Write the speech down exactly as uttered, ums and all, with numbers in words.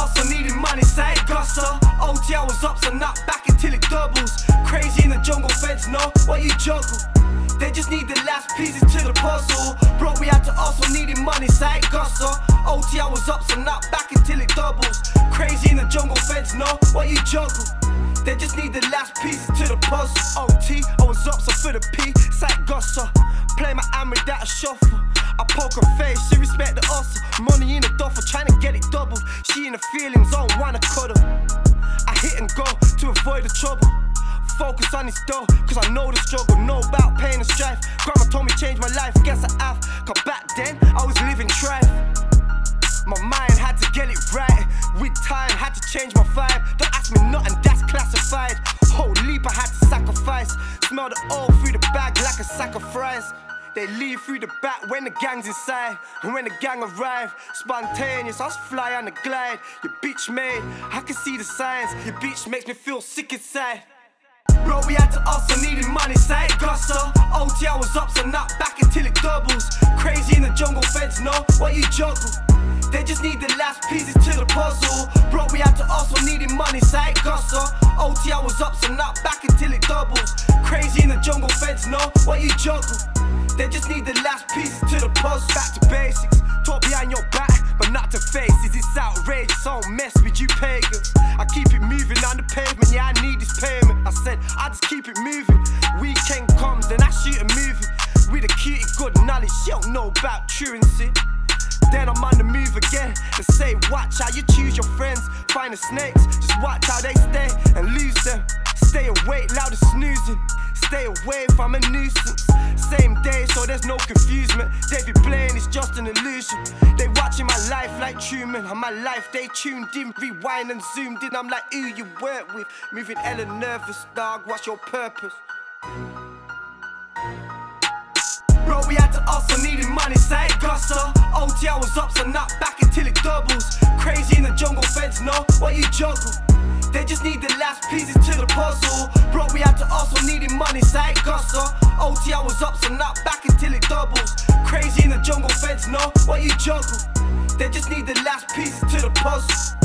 hustle, needed money, side guster. O T I was up, so not back until it doubles. Crazy in the jungle, feds know what you juggle. They just need the last pieces to the puzzle. Bro, we had to hustle, needed money, side guster. O T I was up, so not back until it doubles. Crazy in the jungle, feds know what you juggle. They just need the last pieces to the puzzle. O T, I was up, so for the P, side guster. Play my hand without a shuffle. I poke her face, she respect the hustle. Money in the duffel, trying to get it doubled. She in the feelings, don't wanna cuddle. I hit and go to avoid the trouble. Focus on this dough, cause I know the struggle. Know about pain and strife. Grandma told me change my life, guess I have. Cause back then, I was living trife. My mind had to get it right. With time, had to change my vibe. Don't ask me nothing, that's classified. Whole leap I had to sacrifice. Smell the oil through the bag like a sack of fries. They leave through the back when the gang's inside. And when the gang arrive, spontaneous, I was fly on the glide. Your bitch made, I can see the signs. Your bitch makes me feel sick inside. Bro, we had to hustle, needed money, side guster. O T I was up, so not back until it doubles. Crazy in the jungle, feds know what you juggle. They just need the last pieces to the puzzle. Bro, we had to hustle, needed money, side guster. O T I was up, so not back until it doubles. Crazy in the jungle, feds know what you juggle. They just need the last pieces to the puzzle. Back to basics, talk behind your back, but not to faces. It's outrageous, I don't mess with you pagans. I keep it moving on the pavement, yeah, I need this payment. I said, I just keep it moving. Weekend comes, then I shoot a movie. With a cutie, good knowledge, she don't know about truancy. Then I'm on the move again. They say, watch how you choose your friends. Find the snakes, just watch how they stay and lose them. Stay awake, loud as snoozing. Stay away from a nuisance. Same day, so there's no confusement. They be playing, it's just an illusion. They watching my life like Truman. On my life, they tuned in, rewind and zoomed in. I'm like, who you work with? Moving hella nervous, dog, what's your purpose? Bro, we had to hustle, needed money, side guster. O T I was up, so not back until it doubles. Crazy in the jungle, feds know what you juggle. They just need the last pieces to the puzzle. Bro, we had to hustle, needed money, side guster. O T I was up, so not back until it doubles. Crazy in the jungle, feds know what you juggle. They just need the last pieces to the puzzle.